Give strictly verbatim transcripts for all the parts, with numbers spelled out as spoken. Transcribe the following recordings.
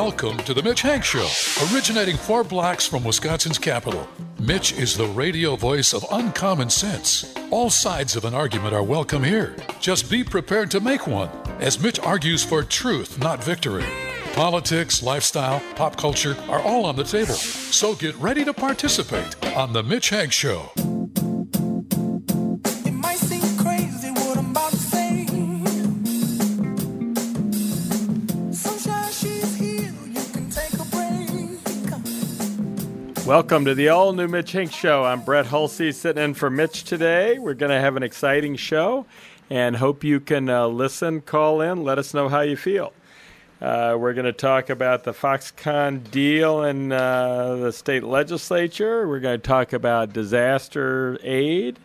Welcome to the Mitch Hank Show, originating for blacks from Wisconsin's capital. Mitch is the radio voice of uncommon sense. All sides of an argument are welcome here. Just be prepared to make one, as Mitch argues for truth, not victory. Politics, lifestyle, pop culture are all on the table. So get ready to participate on the Mitch Hank Show. Welcome to the all-new Mitch Hank Show. I'm Brett Hulsey sitting in for Mitch today. We're going to have an exciting show and hope you can uh, listen, call in, let us know how you feel. Uh, we're going to talk about the Foxconn deal in uh, the state legislature. We're going to talk about disaster aid.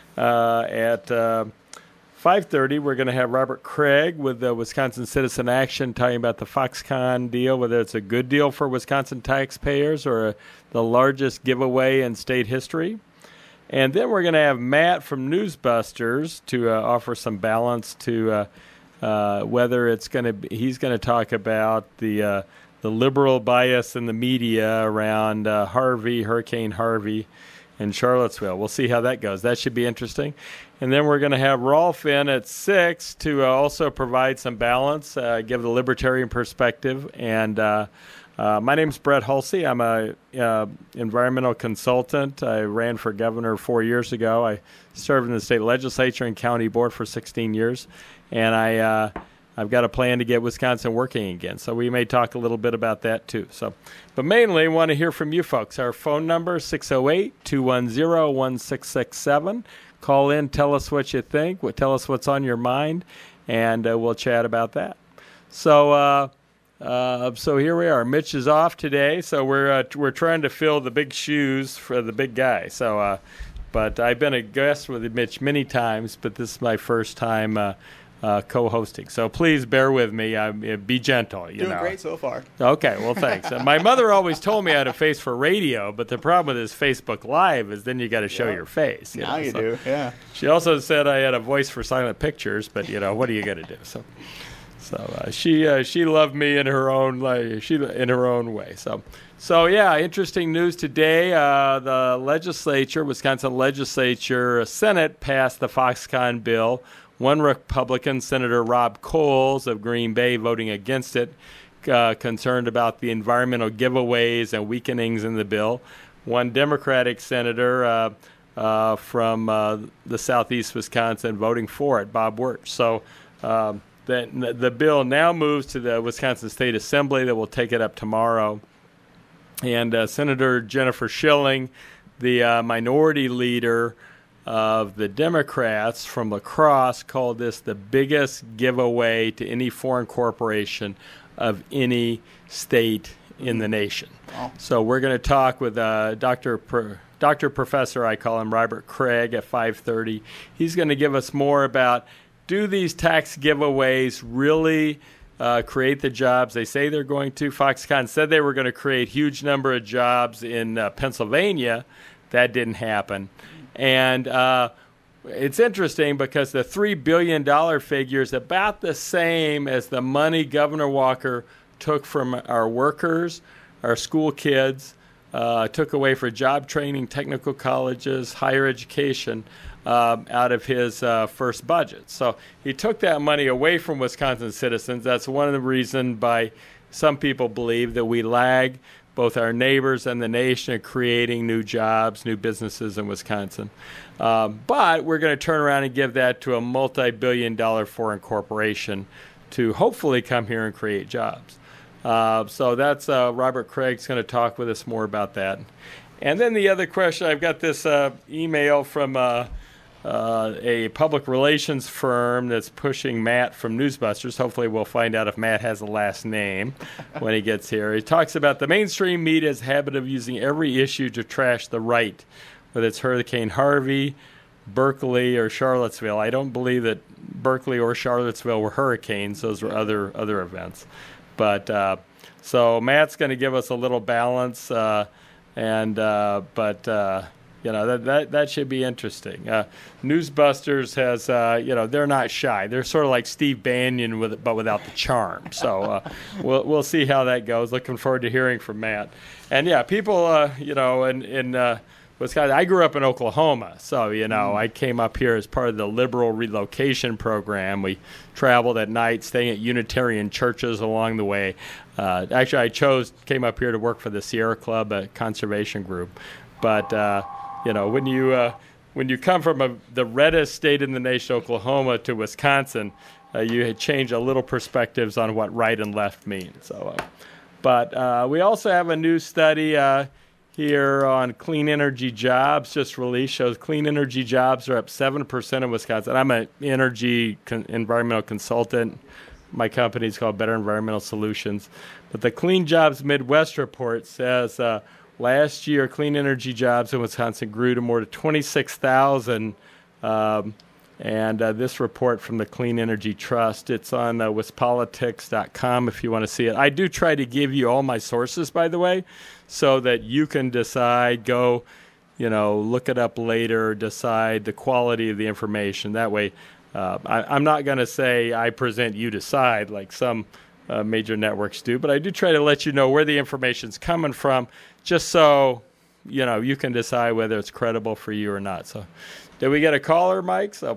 Uh, at uh, five thirty, we're going to have Robert Craig with the Wisconsin Citizen Action talking about the Foxconn deal, whether it's a good deal for Wisconsin taxpayers or a, the largest giveaway in state history. And then we're going to have Matt from Newsbusters to uh, offer some balance to uh, uh, whether it's going to be, he's going to talk about the uh, the liberal bias in the media around uh, Harvey, Hurricane Harvey in Charlottesville. We'll see how that goes. That should be interesting. And then we're going to have Rolf in at six to uh, also provide some balance, uh, give the libertarian perspective. And uh, uh, my name's Brett Hulsey. I'm a uh, environmental consultant. I ran for governor four years ago. I served in the state legislature and county board for sixteen years. And I, uh, I've got a plan to get Wisconsin working again. So we may talk a little bit about that too. So, but mainly want to hear from you folks. Our phone number, six oh eight, two one zero, one six six seven. Call in, tell us what you think, tell us what's on your mind, and uh, we'll chat about that. So, uh, uh, so here we are. Mitch is off today, so we're uh, we're trying to fill the big shoes for the big guy. So, uh, but I've been a guest with Mitch many times, but this is my first time uh, uh, co-hosting. So please bear with me. I, be gentle. You Doing know. great so far. Okay, well, thanks. And my mother always told me I had a face for radio, but the problem with this Facebook Live is then you got to show Yeah. your face. You now know, you so. do, yeah. She also said I had a voice for silent pictures, but you know what are you going to do? So, so uh, she uh, she loved me in her own like she in her own way. So, so yeah, interesting news today. Uh, the legislature, Wisconsin legislature, Senate passed the Foxconn bill. One Republican, Senator Rob Coles of Green Bay, voting against it, uh, concerned about the environmental giveaways and weakenings in the bill. One Democratic senator uh, uh, from uh, the southeast Wisconsin voting for it, Bob Wirtz. So um, the, the bill now moves to the Wisconsin State Assembly that will take it up tomorrow. And uh, Senator Jennifer Schilling, the uh, minority leader of the Democrats from La Crosse, called this the biggest giveaway to any foreign corporation of any state in the nation. Wow. So we're going to talk with uh, Doctor Pro- Doctor Professor, I call him, Robert Craig at five thirty. He's going to give us more about, do these tax giveaways really uh, create the jobs they say they're going to? Foxconn said they were going to create a huge number of jobs in uh, Pennsylvania. That didn't happen. And uh, it's interesting because the three billion dollars figure is about the same as the money Governor Walker took from our workers, our school kids, uh, took away for job training, technical colleges, higher education uh, out of his uh, first budget. So he took that money away from Wisconsin citizens. That's one of the reasons by some people believe that we lag both our neighbors and the nation are creating new jobs, new businesses in Wisconsin. Um, but we're going to turn around and give that to a multi-billion dollar foreign corporation to hopefully come here and create jobs. Uh, so that's uh, Robert Craig's going to talk with us more about that. And then the other question, I've got this uh, email from uh, uh, a public relations firm that's pushing Matt from Newsbusters. Hopefully we'll find out if Matt has a last name when he gets here. He talks about the mainstream media's habit of using every issue to trash the right, whether it's Hurricane Harvey, Berkeley, or Charlottesville. I don't believe that Berkeley or Charlottesville were hurricanes. Those were other other events. But uh, so Matt's going to give us a little balance, uh, and uh, but uh, You know, that that, that should be interesting. Uh, Newsbusters has, uh, you know, they're not shy. They're sort of like Steve Bannon, with but without the charm. So uh, we'll we'll see how that goes. Looking forward to hearing from Matt. And yeah, people, uh, you know, in in uh, Wisconsin. I grew up in Oklahoma, so you know, mm. I came up here as part of the liberal relocation program. We traveled at night, staying at Unitarian churches along the way. Uh, actually, I chose came up here to work for the Sierra Club, a conservation group, but. Uh, You know, when you uh, when you come from a, the reddest state in the nation, Oklahoma, to Wisconsin, uh, you change a little perspectives on what right and left mean. So, uh, but uh, we also have a new study uh, here on clean energy jobs just released. Shows clean energy jobs are up seven percent in Wisconsin. I'm an energy con- environmental consultant. My company is called Better Environmental Solutions. But the Clean Jobs Midwest report says. Uh, Last year, clean energy jobs in Wisconsin grew to more than twenty-six thousand. Um, and uh, this report from the Clean Energy Trust, it's on uh, wispolitics dot com if you want to see it. I do try to give you all my sources, by the way, so that you can decide, go, you know, look it up later, decide the quality of the information. That way, uh, I, I'm not going to say I present, you decide, like some uh, major networks do, but I do try to let you know where the information's coming from, just so, you know, you can decide whether it's credible for you or not. So, did we get a caller, Mike? So,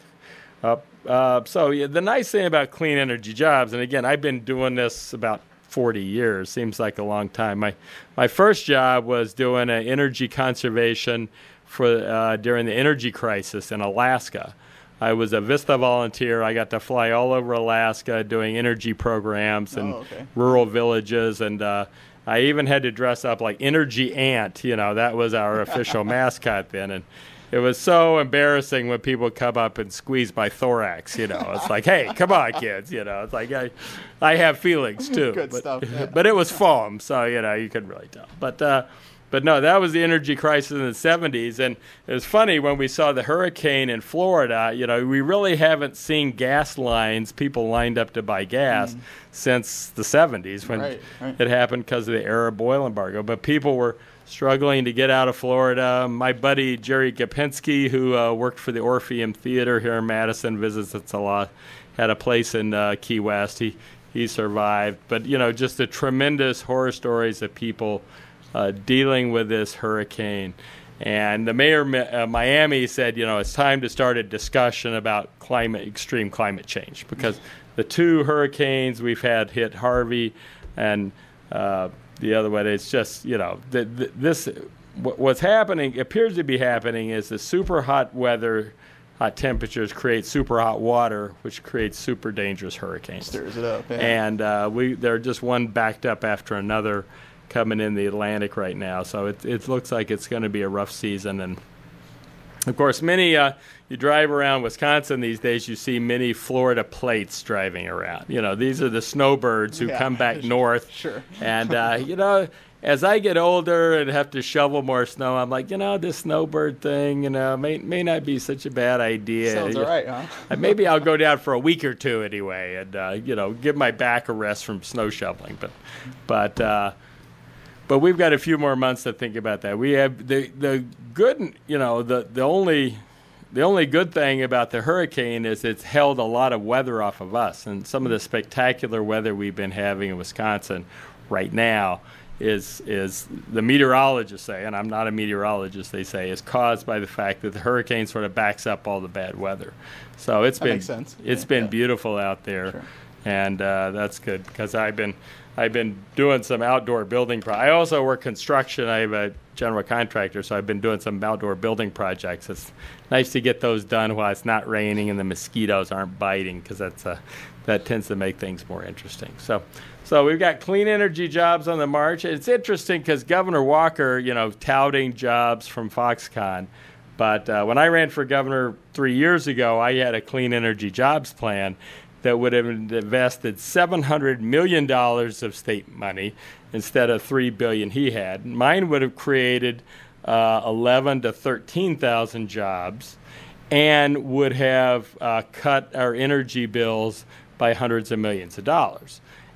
uh, uh, so yeah, the nice thing about clean energy jobs, and again, I've been doing this about forty years. Seems like a long time. My my first job was doing uh, energy conservation for uh, during the energy crisis in Alaska. I was a Vista volunteer. I got to fly all over Alaska doing energy programs in oh, okay. rural villages, and uh, I even had to dress up like Energy Ant. You know, that was our official mascot then. And it was so embarrassing when people come up and squeeze my thorax, you know. It's like, hey, come on, kids, you know. It's like, I I have feelings, too. Good but, stuff, yeah. But it was foam, so, you know, you couldn't really tell. But, uh, but no, that was the energy crisis in the seventies. And it was funny when we saw the hurricane in Florida, you know, we really haven't seen gas lines, people lined up to buy gas, mm. since the seventies when right, right. it happened because of the Arab oil embargo. But people were struggling to get out of Florida. My buddy Jerry Gapinski, who uh, worked for the Orpheum Theater here in Madison, visits us a lot, had a place in uh, Key West. He, he survived. But, you know, just the tremendous horror stories of people Uh, dealing with this hurricane. And the mayor of uh, Miami said, you know, it's time to start a discussion about climate, extreme climate change, because the two hurricanes we've had hit Harvey and uh, the other one, it's just, you know, the, the, this, what, what's happening, appears to be happening is the super hot weather, hot temperatures create super hot water, which creates super dangerous hurricanes. Stirs it up, yeah. And uh, we, they're just one backed up after another coming in the Atlantic right now. So it it looks like it's going to be a rough season. And, of course, many, uh, you drive around Wisconsin these days, you see many Florida plates driving around. You know, these are the snowbirds who yeah, come back sure, north. Sure. And, uh, you know, as I get older and have to shovel more snow, I'm like, you know, this snowbird thing, you know, may may not be such a bad idea. Sounds all right, huh? Maybe I'll go down for a week or two anyway and, uh, you know, give my back a rest from snow shoveling. But, but, uh, But we've got a few more months to think about that. We have the the good, you know, the the only the only good thing about the hurricane is it's held a lot of weather off of us, and some of the spectacular weather we've been having in Wisconsin right now is is the meteorologists say, and I'm not a meteorologist, they say, is caused by the fact that the hurricane sort of backs up all the bad weather. So it's that been makes sense. it's yeah, been yeah. beautiful out there, Sure. and uh, that's good because I've been. I've been doing some outdoor building. Pro- I also work construction. I have a general contractor, so I've been doing some outdoor building projects. It's nice to get those done while it's not raining and the mosquitoes aren't biting, because that's uh, that tends to make things more interesting. So, so we've got clean energy jobs on the march. It's interesting because Governor Walker, you know, touting jobs from Foxconn. But uh, when I ran for governor three years ago, I had a clean energy jobs plan that would have invested seven hundred million dollars of state money instead of three billion dollars he had. Mine would have created uh, eleven to thirteen thousand jobs and would have uh, cut our energy bills by hundreds of millions of dollars.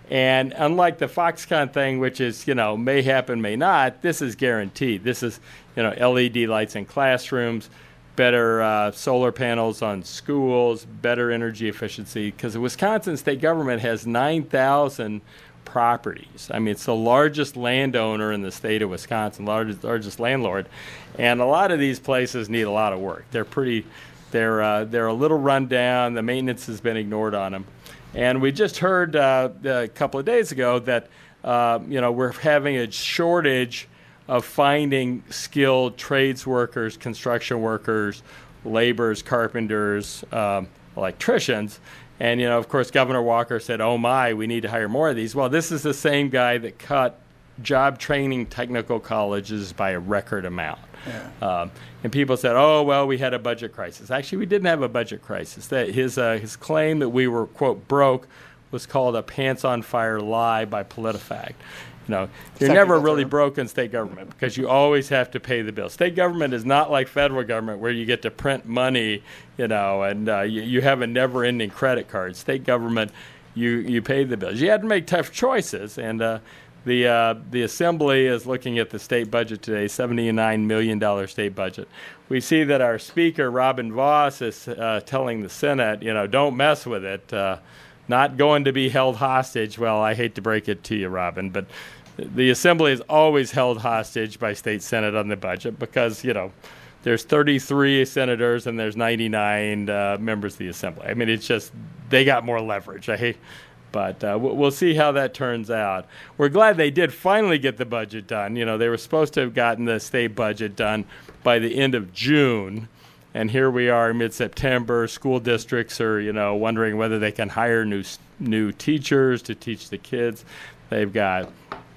And unlike the Foxconn thing, which is, you know, may happen, may not, this is guaranteed. This is, you know, L E D lights in classrooms, better uh, solar panels on schools, better energy efficiency, because the Wisconsin state government has nine thousand properties. I mean, it's the largest landowner in the state of Wisconsin, largest, largest landlord, and a lot of these places need a lot of work. They're pretty, they're, uh, they're a little run down. The maintenance has been ignored on them. And we just heard uh, a couple of days ago that, uh, you know, we're having a shortage of finding skilled trades workers, construction workers, laborers, carpenters, um, electricians. And, you know, of course, Governor Walker said, oh, my, we need to hire more of these. Well, this is the same guy that cut job training technical colleges by a record amount. Yeah. Um, and people said, oh, well, we had a budget crisis. Actually, we didn't have a budget crisis. That his, uh, his claim that we were, quote, broke was called a pants-on-fire lie by PolitiFact. You know, you're Second never filter. really broke in state government because you always have to pay the bill. State government is not like federal government where you get to print money, you know, and uh, you, you have a never-ending credit card. State government, you, you pay the bills. You had to make tough choices, and uh, the uh, the Assembly is looking at the state budget today, seventy-nine million dollars state budget. We see that our Speaker, Robin Vos, is uh, telling the Senate, you know, don't mess with it. Uh, Not going to be held hostage. Well, I hate to break it to you, Robin, but the Assembly is always held hostage by state Senate on the budget because, you know, there's thirty-three senators and there's ninety-nine uh, members of the Assembly. I mean, it's just they got more leverage. I hate, but uh, we'll see how that turns out. We're glad they did finally get the budget done. You know, they were supposed to have gotten the state budget done by the end of June. And here we are, mid-September. School districts are, you know, wondering whether they can hire new new teachers to teach the kids. They've got,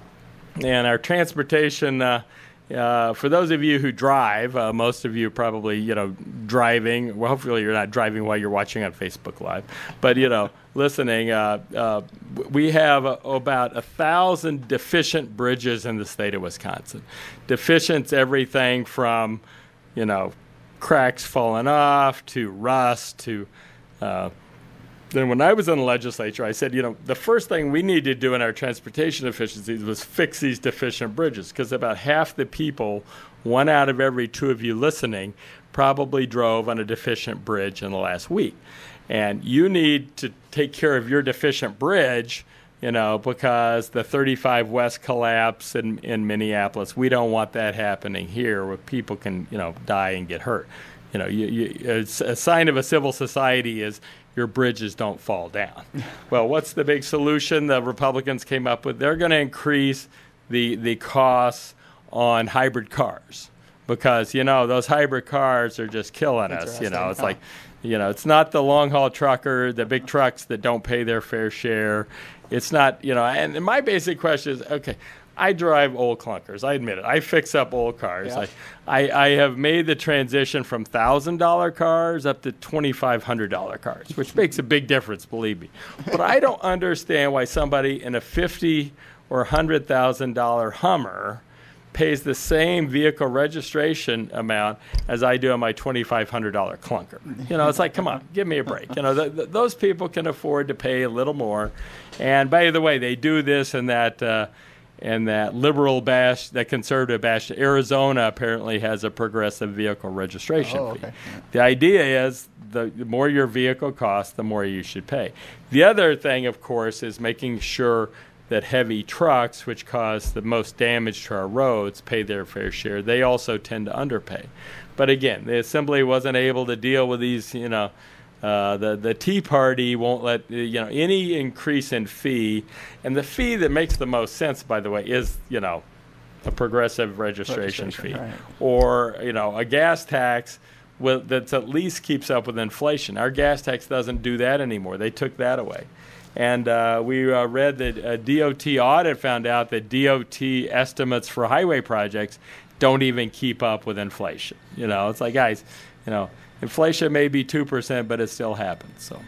and our transportation. Uh, uh, for those of you who drive, uh, most of you probably, you know, driving. Well, hopefully you're not driving while you're watching on Facebook Live, but you know, listening. Uh, uh, we have uh, about a thousand deficient bridges in the state of Wisconsin. Deficient's everything from, you know, cracks falling off to rust to uh, then when I was in the legislature, I said, you know, the first thing we need to do in our transportation efficiencies was fix these deficient bridges because about half the people, one out of every two of you listening, probably drove on a deficient bridge in the last week. And you need to take care of your deficient bridge, you know, because the thirty-five West collapse in, in Minneapolis, we don't want that happening here where people can, you know, die and get hurt. You know, you, you, it's a sign of a civil society is your bridges don't fall down. Well, what's the big solution the Republicans came up with? They're going to increase the, the costs on hybrid cars because, you know, those hybrid cars are just killing us. You know, it's like, you know, it's not the long-haul trucker, the big trucks that don't pay their fair share. It's not, you know, and my basic question is, okay, I drive old clunkers. I admit it. I fix up old cars. Yeah. I, I, I have made the transition from one thousand dollars cars up to twenty-five hundred dollars cars, which makes a big difference, believe me. But I don't understand why somebody in a fifty thousand dollars or one hundred thousand dollars Hummer pays the same vehicle registration amount as I do on my twenty-five hundred dollars clunker. You know, it's like, come on, give me a break. You know, th- th- those people can afford to pay a little more. And by the way, they do this in that uh, in that liberal bash, that conservative bash. Arizona apparently has a progressive vehicle registration oh, fee. okay. Yeah. The idea is the, the more your vehicle costs, the more you should pay. The other thing, of course, is making sure that heavy trucks, which cause the most damage to our roads, pay their fair share. They also tend to underpay. But again, the Assembly wasn't able to deal with these, you know, uh, the, the Tea Party won't let, you know, any increase in fee. And the fee that makes the most sense, by the way, is, you know, a progressive registration, registration fee. right. Or, you know, a gas tax with, that at least keeps up with inflation. Our gas tax doesn't do that anymore. They took that away. And uh, we uh, read that a D O T audit found out that D O T estimates for highway projects don't even keep up with inflation. You know, it's like, guys, you know, inflation may be two percent, but it still happens. So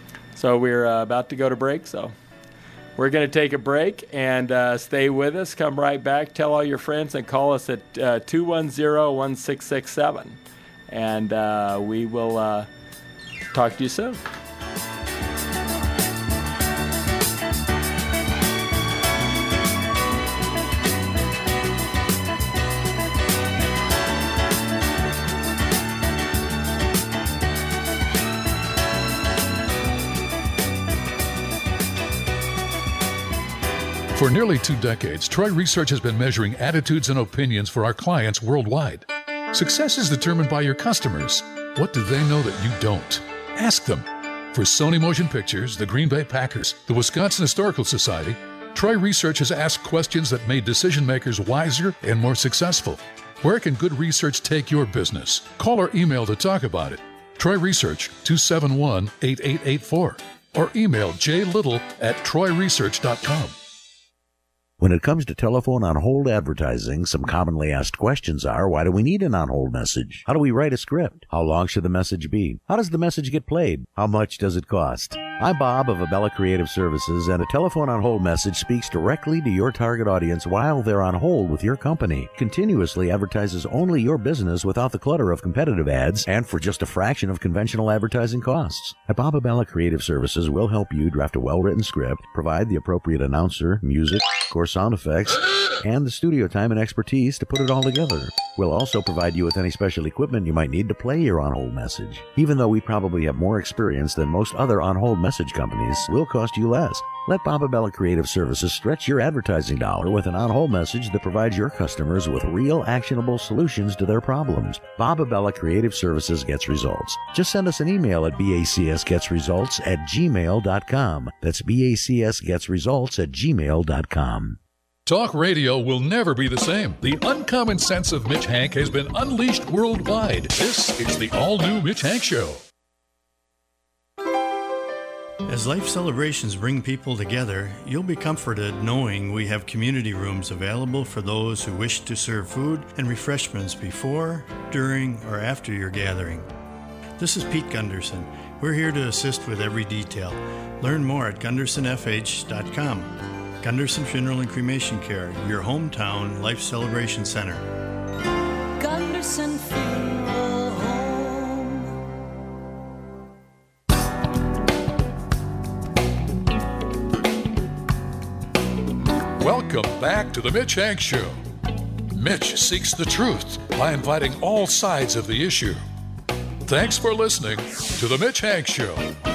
so we're uh, about to go to break. So we're going to take a break and uh, stay with us. Come right back. Tell all your friends and call us at uh, two one zero, one six six seven. And uh, we will uh, talk to you soon. For nearly two decades, Troy Research has been measuring attitudes and opinions for our clients worldwide. Success is determined by your customers. What do they know that you don't? Ask them. For Sony Motion Pictures, the Green Bay Packers, the Wisconsin Historical Society, Troy Research has asked questions that made decision makers wiser and more successful. Where can good research take your business? Call or email to talk about it. Troy Research, two seven one, eight eight eight four, or email jlittle at troy research dot com. When it comes to telephone on-hold advertising, some commonly asked questions are, why do we need an on-hold message? How do we write a script? How long should the message be? How does the message get played? How much does it cost? I'm Bob of Abella Creative Services, and a telephone on-hold message speaks directly to your target audience while they're on hold with your company. Continuously advertises only your business without the clutter of competitive ads and for just a fraction of conventional advertising costs. At Bob Abella Creative Services, we'll help you draft a well-written script, provide the appropriate announcer, music, of course, sound effects, and the studio time and expertise to put it all together. We'll also provide you with any special equipment you might need to play your on-hold message. Even though we probably have more experience than most other on-hold message companies, we'll cost you less. Let Bob Abella Creative Services stretch your advertising dollar with an on-hold message that provides your customers with real actionable solutions to their problems. Bob Abella Creative Services gets results. Just send us an email at bacsgetsresults at gmail dot com. That's bacsgetsresults at gmail dot com. Talk radio will never be the same. The uncommon sense of Mitch Hank has been unleashed worldwide. This is the all-new Mitch Hank Show. As life celebrations bring people together, you'll be comforted knowing we have community rooms available for those who wish to serve food and refreshments before, during, or after your gathering. This is Pete Gunderson. We're here to assist with every detail. Learn more at gunderson f h dot com. Gunderson Funeral and Cremation Care, your hometown life celebration center. Gunderson Funeral Home. Welcome back to the Mitch Hank Show. Mitch seeks the truth by inviting all sides of the issue. Thanks for listening to the Mitch Hank Show.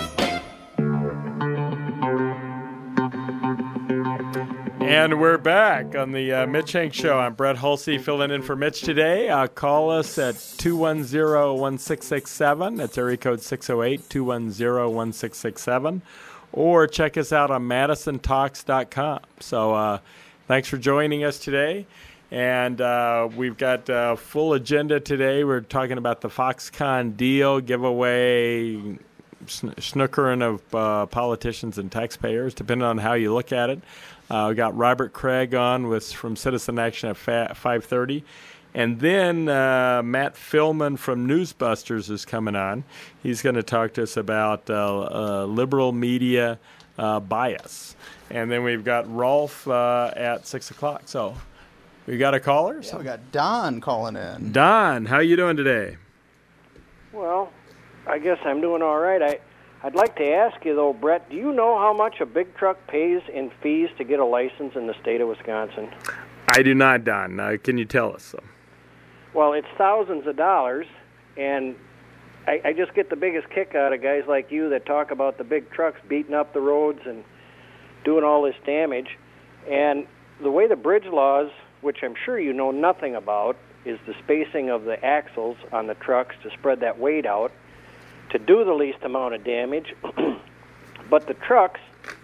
And we're back on the uh, Mitch Hank Show. I'm Brett Hulsey filling in for Mitch today. Uh, call us at two one zero, one six six seven. That's area code six oh eight, two one zero, one six six seven. Or check us out on madison talks dot com. So uh, thanks for joining us today. And uh, we've got a full agenda today. We're talking about the Foxconn deal, giveaway, sn- snookering of uh, politicians and taxpayers, depending on how you look at it. Uh, we got Robert Craig on with from Citizen Action at fa- five thirty. And then uh, Matt Philman from Newsbusters is coming on. He's going to talk to us about uh, uh, liberal media uh, bias. And then we've got Rolf uh, at six o'clock. So we got a caller? Yeah, we got Don calling in. Don, how you doing today? Well, I guess I'm doing all right. I, I'd like to ask you, though, Brett, do you know how much a big truck pays in fees to get a license in the state of Wisconsin? I do not, Don. Uh, can you tell us? So? Well, it's thousands of dollars, and I, I just get the biggest kick out of guys like you that talk about the big trucks beating up the roads and doing all this damage. And the way the bridge laws, which I'm sure you know nothing about, is the spacing of the axles on the trucks to spread that weight out to do the least amount of damage. But the trucks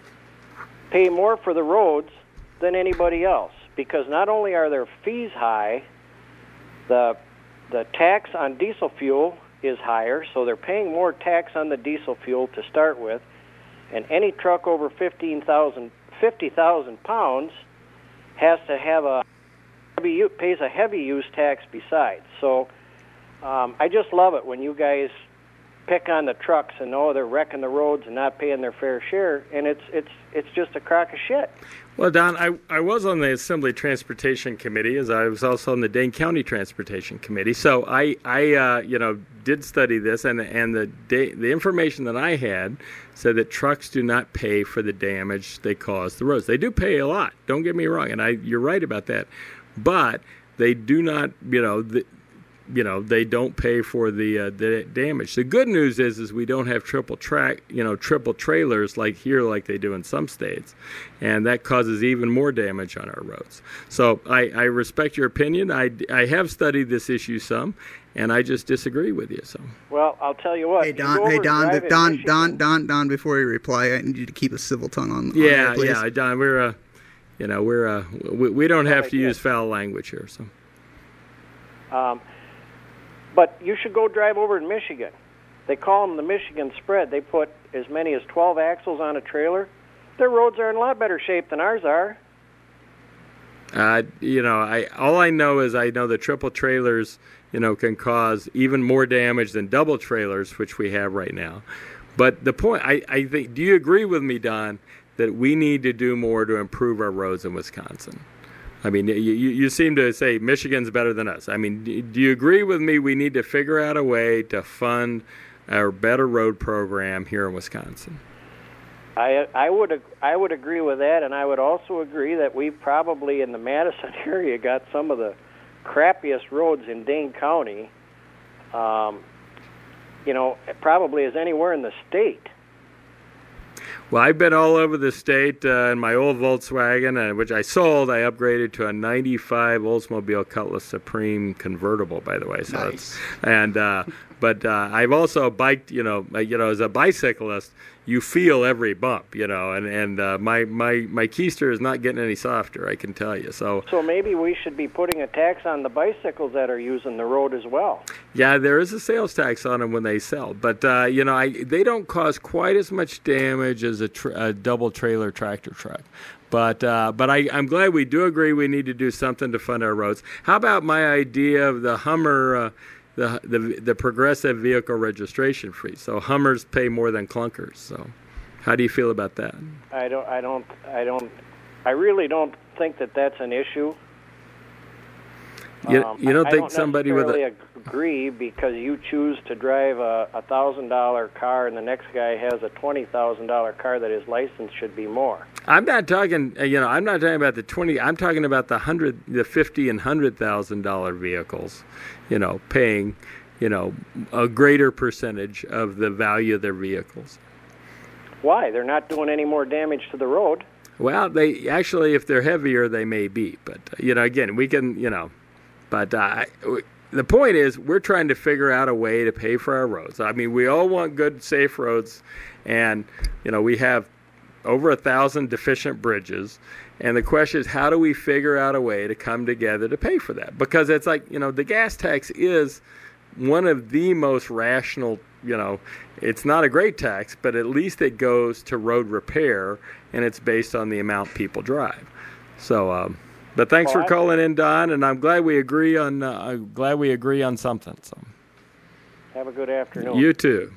pay more for the roads than anybody else, because not only are their fees high, the the tax on diesel fuel is higher, so they're paying more tax on the diesel fuel to start with, and any truck over fifteen thousand, fifty thousand pounds has to have a heavy, pays a heavy use tax besides. So um, I just love it when you guys pick on the trucks and oh, they're wrecking the roads and not paying their fair share, and it's it's it's just a crock of shit. Well, Don, I, I was on the Assembly Transportation Committee, as I was also on the Dane County Transportation Committee. So I, I uh, you know, did study this, and and the da- the information that I had said that trucks do not pay for the damage they cause the roads. They do pay a lot. Don't get me wrong, and I you're right about that, but they do not. You know, the, you know, they don't pay for the uh, the damage. The good news is is we don't have triple track, you know, triple trailers like here, like they do in some states, and that causes even more damage on our roads. So I, I respect your opinion. I, I have studied this issue some, and I just disagree with you. So well, I'll tell you what. Hey Don, hey Don, Don, Don, Don, Don. Before you reply, I need you to keep a civil tongue on. Yeah, on yeah, Don. We're uh, you know, we're uh, we, we don't have to use foul language here. So. Um, but you should go drive over to Michigan. They call them the Michigan spread. They put as many as twelve axles on a trailer. Their roads are in a lot better shape than ours are. Uh, you know, I all I know is I know the triple trailers, you know, can cause even more damage than double trailers, which we have right now. But the point, I, I think, do you agree with me, Don, that we need to do more to improve our roads in Wisconsin? I mean, you, you seem to say Michigan's better than us. I mean, do you agree with me we need to figure out a way to fund our better road program here in Wisconsin? I I would I would agree with that, and I would also agree that we probably in the Madison area got some of the crappiest roads in Dane County, um, you know, probably as anywhere in the state. Well, I've been all over the state uh, in my old Volkswagen, uh, which I sold. I upgraded to a ninety-five Oldsmobile Cutlass Supreme convertible, by the way. So nice. It's, and uh, but uh, I've also biked. You know, you know, as a bicyclist, you feel every bump. You know, and and uh, my my my keister is not getting any softer. I can tell you. So so maybe we should be putting a tax on the bicycles that are using the road as well. Yeah, there is a sales tax on them when they sell, but uh, you know, I, they don't cause quite as much damage as a, tra- a double trailer tractor truck. But uh, but I, I'm glad we do agree we need to do something to fund our roads. How about my idea of the Hummer, uh, the, the the progressive vehicle registration fee? So Hummers pay more than clunkers. So how do you feel about that? I don't I don't I don't I really don't think that that's an issue. You, um, you don't I, think I don't somebody with a agree because you choose to drive a a thousand dollar car and the next guy has a twenty thousand dollar car that his license should be more. I'm not talking, you know, I'm not talking about the twenty. I'm talking about the hundred, the fifty and hundred thousand dollar vehicles, you know, paying, you know, a greater percentage of the value of their vehicles. Why? They're not doing any more damage to the road. Well, they actually, if they're heavier, they may be. But uh, you know, again, we can, you know, but uh, the point is, we're trying to figure out a way to pay for our roads. I mean, we all want good, safe roads, and you know, we have over a thousand deficient bridges, and the question is, how do we figure out a way to come together to pay for that? Because it's like, you know, the gas tax is one of the most rational, you know, it's not a great tax, but at least it goes to road repair, and it's based on the amount people drive. So, um, but thanks well, for calling in, Don, and I'm glad we agree on. Uh, I'm glad we agree on something. So, have a good afternoon. You too.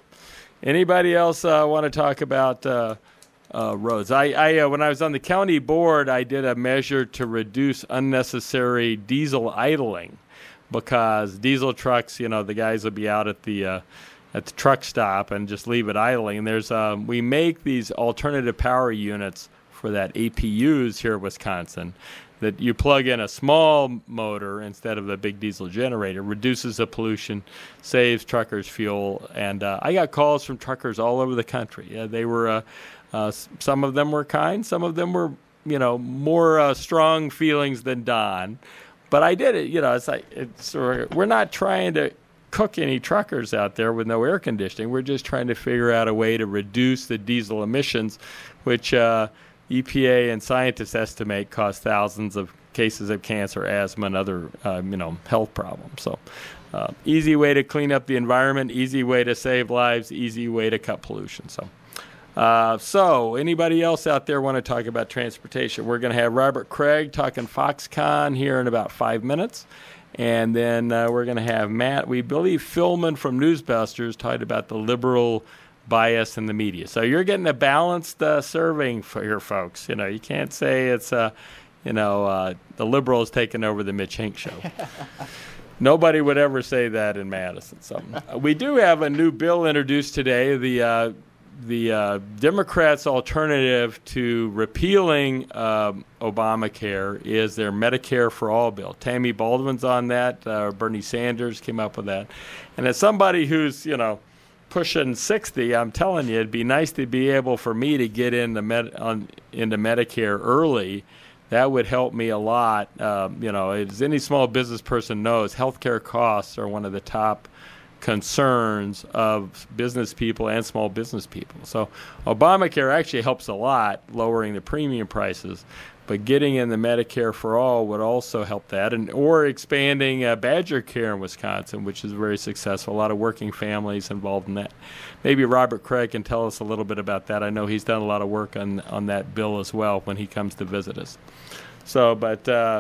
Anybody else uh, want to talk about uh, uh, roads? I, I uh, when I was on the county board, I did a measure to reduce unnecessary diesel idling, because diesel trucks, you know, the guys will be out at the uh, at the truck stop and just leave it idling. And there's um, we make these alternative power units for that A P Us here in Wisconsin, that you plug in a small motor instead of a big diesel generator, reduces the pollution, saves truckers fuel. And uh, I got calls from truckers all over the country. Yeah, they were, uh, uh, some of them were kind, some of them were, you know, more uh, strong feelings than Don. But I did it, you know, it's like, it's, we're not trying to cook any truckers out there with no air conditioning. We're just trying to figure out a way to reduce the diesel emissions, which uh, E P A and scientists estimate cause thousands of cases of cancer, asthma, and other, uh, you know, health problems. So, uh, easy way to clean up the environment, easy way to save lives, easy way to cut pollution. So, uh, so anybody else out there want to talk about transportation? We're going to have Robert Craig talking Foxconn here in about five minutes. And then uh, we're going to have Matt, we believe, Philman from Newsbusters talking about the liberal bias in the media. So you're getting a balanced uh, serving for your folks. You know, you can't say it's, uh, you know, uh, the liberals taking over the Mitch Hink show. Nobody would ever say that in Madison. So uh, we do have a new bill introduced today, the uh, the uh, Democrats' alternative to repealing um, Obamacare is their Medicare for All bill. Tammy Baldwin's on that. Uh, Bernie Sanders came up with that. And as somebody who's, you know, pushing sixty, I'm telling you, it'd be nice to be able for me to get into med- on into Medicare early. That would help me a lot. Um, you know, as any small business person knows, healthcare costs are one of the top concerns of business people and small business people. So Obamacare actually helps a lot, lowering the premium prices, but getting in the Medicare for All would also help that, and or expanding uh, Badger Care in Wisconsin, which is very successful. A lot of working families involved in that. Maybe Robert Craig can tell us a little bit about that. I know he's done a lot of work on on that bill as well when he comes to visit us. So, but uh,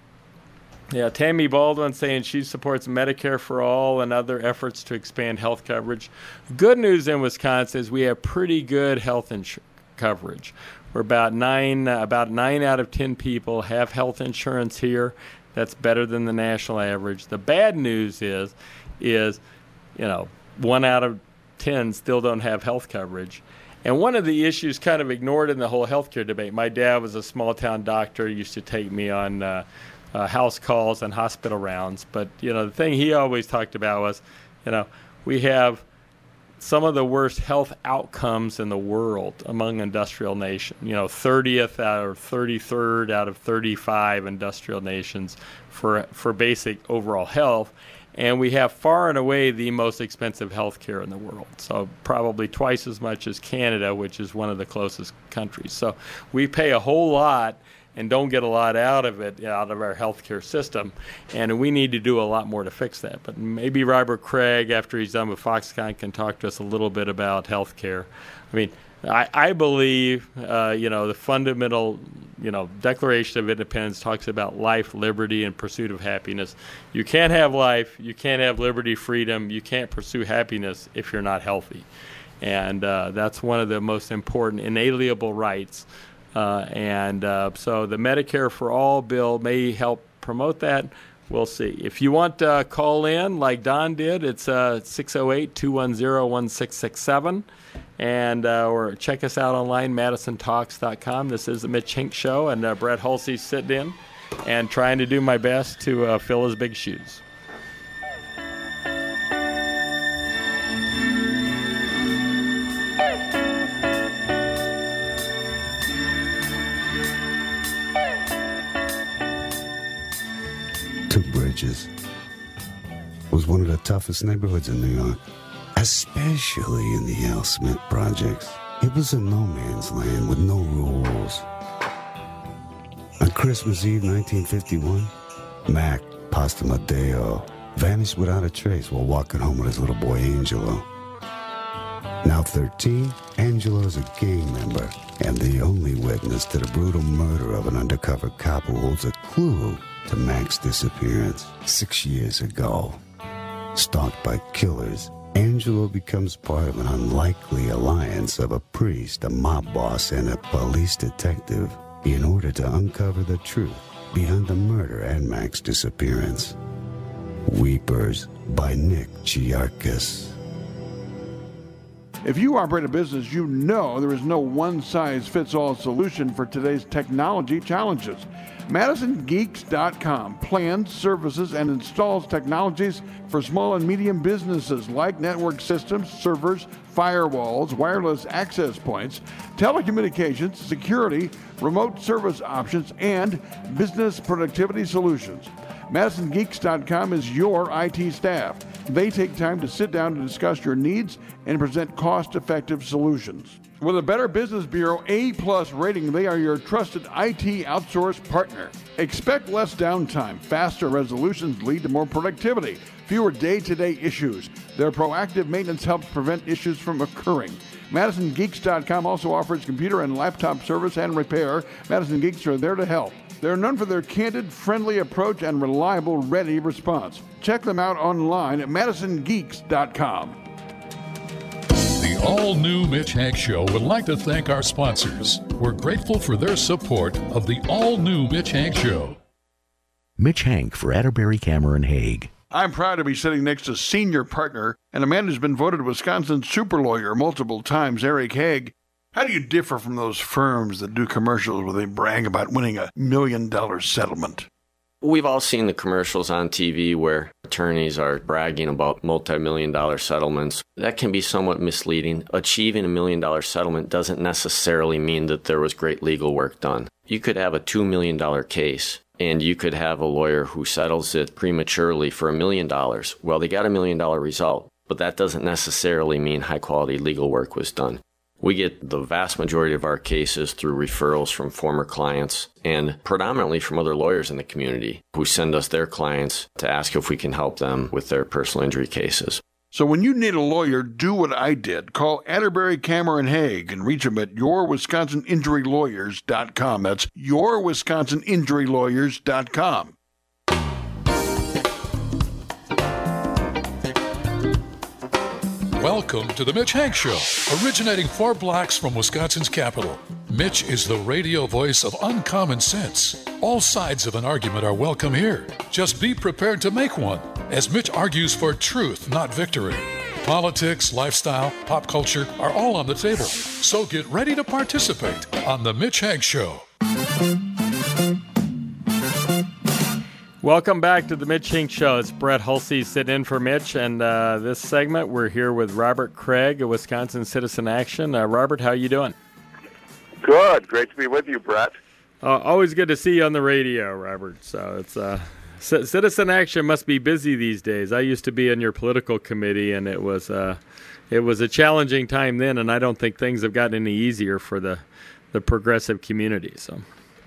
yeah, Tammy Baldwin saying she supports Medicare for All and other efforts to expand health coverage. Good news in Wisconsin is we have pretty good health insurance coverage. We're about nine, uh, about nine out of ten people have health insurance here. That's better than the national average. The bad news is, is, you know, one out of ten still don't have health coverage. And one of the issues kind of ignored in the whole healthcare debate. My dad was a small town doctor, used to take me on uh, uh, house calls and hospital rounds. But, you know, the thing he always talked about was, you know, we have some of the worst health outcomes in the world among industrial nations. You know, thirtieth out or thirty-third out of thirty-five industrial nations for for basic overall health. And we have far and away the most expensive health care in the world. So probably twice as much as Canada, which is one of the closest countries. So we pay a whole lot and don't get a lot out of it, out of our healthcare system. And we need to do a lot more to fix that. But maybe Robert Craig, after he's done with Foxconn, can talk to us a little bit about healthcare. I mean, I, I believe, uh, you know, the fundamental, you know, Declaration of Independence talks about life, liberty, and pursuit of happiness. You can't have life, you can't have liberty, freedom, you can't pursue happiness if you're not healthy. And uh, that's one of the most important inalienable rights. Uh, and uh, so the Medicare for All bill may help promote that. We'll see. If you want to uh, call in like Don did, it's uh, six oh eight, two one zero, one six six seven. And uh, or check us out online, madison talks dot com. This is the Mitch Hink Show, and uh, Brett Hulsey's sitting in and trying to do my best to uh, fill his big shoes. Two Bridges was one of the toughest neighborhoods in New York, especially in the Al Smith projects. It was a no man's land with no rules. On Christmas Eve nineteen fifty-one, Mac Postamadeo vanished without a trace while walking home with his little boy Angelo. Now thirteen, Angelo is a gang member and the only witness to the brutal murder of an undercover cop who holds a clue to Mac's disappearance. Six years ago, stalked by killers, Angelo becomes part of an unlikely alliance of a priest, a mob boss, and a police detective in order to uncover the truth behind the murder and Mac's disappearance. Weepers by Nick Chiarkis. If you operate a business, you know there is no one-size-fits-all solution for today's technology challenges. Madison Geeks dot com plans, services, and installs technologies for small and medium businesses like network systems, servers, firewalls, wireless access points, telecommunications, security, remote service options, and business productivity solutions. Madison Geeks dot com is your I T staff. They take time to sit down to discuss your needs and present cost-effective solutions. With a Better Business Bureau A-plus rating, they are your trusted I T outsource partner. Expect less downtime. Faster resolutions lead to more productivity, fewer day-to-day issues. Their proactive maintenance helps prevent issues from occurring. Madison Geeks dot com also offers computer and laptop service and repair. Madison Geeks are there to help. They're known for their candid, friendly approach and reliable, ready response. Check them out online at Madison Geeks dot com. The all-new Mitch Hank Show would like to thank our sponsors. We're grateful for their support of the all-new Mitch Hank Show. Mitch Hank for Atterbury, Cameron, Hague. I'm proud to be sitting next to senior partner and a man who's been voted Wisconsin's super lawyer multiple times, Eric Haig. How do you differ from those firms that do commercials where they brag about winning a million dollar settlement? We've all seen the commercials on T V where attorneys are bragging about multi-million dollar settlements. That can be somewhat misleading. Achieving a million dollar settlement doesn't necessarily mean that there was great legal work done. You could have a two million dollar case, and you could have a lawyer who settles it prematurely for a million dollars. Well, they got a million dollar result, but that doesn't necessarily mean high quality legal work was done. We get the vast majority of our cases through referrals from former clients and predominantly from other lawyers in the community who send us their clients to ask if we can help them with their personal injury cases. So when you need a lawyer, do what I did. Call Atterbury, Cameron, Haig and reach them at your wisconsin injury lawyers dot com. That's your wisconsin injury lawyers dot com. Welcome to the Mitch Hank Show, originating four blocks from Wisconsin's capital. Mitch is the radio voice of uncommon sense. All sides of an argument are welcome here. Just be prepared to make one, as Mitch argues for truth, not victory. Politics, lifestyle, pop culture are all on the table. So get ready to participate on the Mitch Hank Show. Welcome back to the Mitch Hank Show. It's Brett Hulsey sitting in for Mitch, and uh, this segment we're here with Robert Craig of Wisconsin Citizen Action. Uh, Robert, how you doing? Good. Great to be with you, Brett. Uh, always good to see you on the radio, Robert. So it's uh, C- Citizen Action must be busy these days. I used to be in your political committee, and it was uh, it was a challenging time then, and I don't think things have gotten any easier for the the progressive community. So.